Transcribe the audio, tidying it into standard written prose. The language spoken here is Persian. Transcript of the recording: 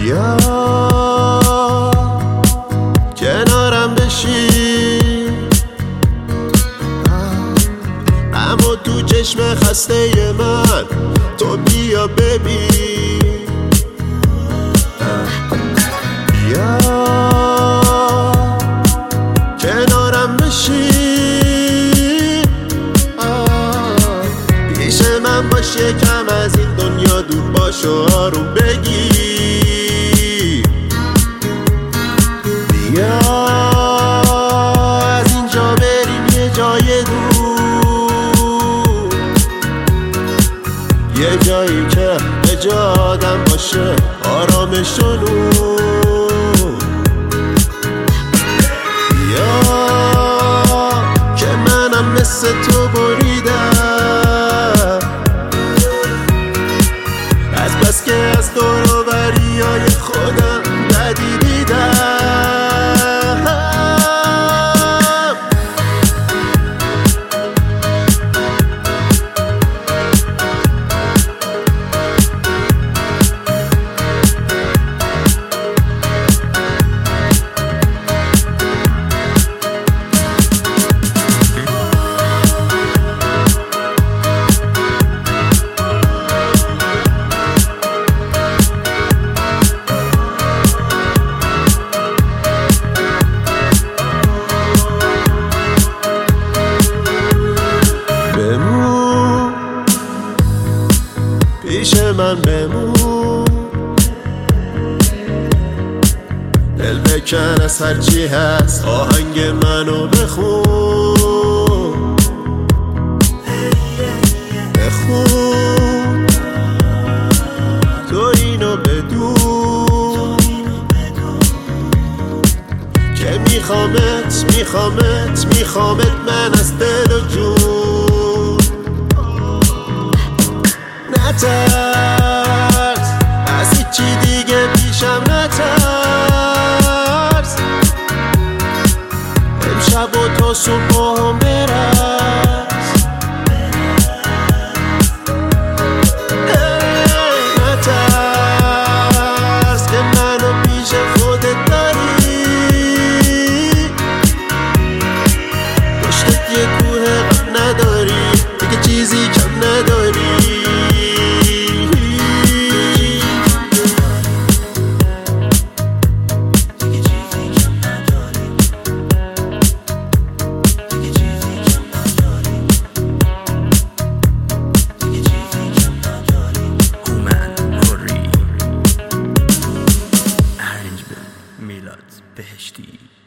بیا کنارم بشی، اما تو چشم خسته من تو بیا ببین. بیا کنارم بشی، پیش من باش، یکم از این دنیا دور باش و آروم بگیر. بیا از اینجا بریم یه جای دور، یه جایی که به جا آدم باشه آرامش و نور. بیا که منم مثل تو بریدم، از بس که از دور و بریای خودم بدی دیدم. بمون پیش من، بمون دل بکن از هرچی هست، آهنگ منو بخون، بخون تو اینو بدون که میخوامت میخوامت میخوامت من از دل و جون. نترس از هیچی دیگه پیشم نترس، امشب و تا صبح هم برس. نترس که منو پیش خودت داری، پشتت یه کوه غم نداری، دیگه چیزی کم نداری. میلاد بهشتی.